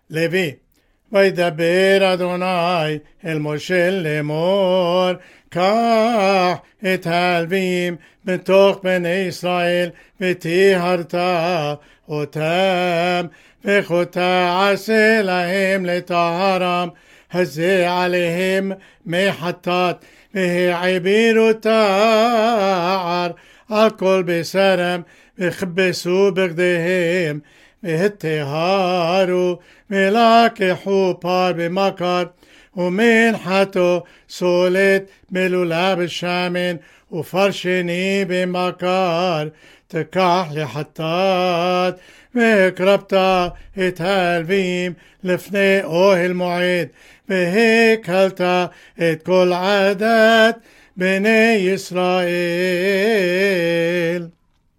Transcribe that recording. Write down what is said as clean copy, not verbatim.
לוי, וידבר אדוני אל משה לאמור, קח את הלווים בתוך בני ישראל וטיהרת אותם, וכה תעשה להם לטהרם, הזה עליהם מחטאת, והעבירו תער על כל בשרם, וכבסו בגדיהם, והטהרו, ולקחו פר במקר, ומנחתו סולת מלולה בשמן, ופר שני במקר, תקח לחטאת, והקרבת את הלווים לפני אוהל מועד, והקלת את כל עדת בני ישראל.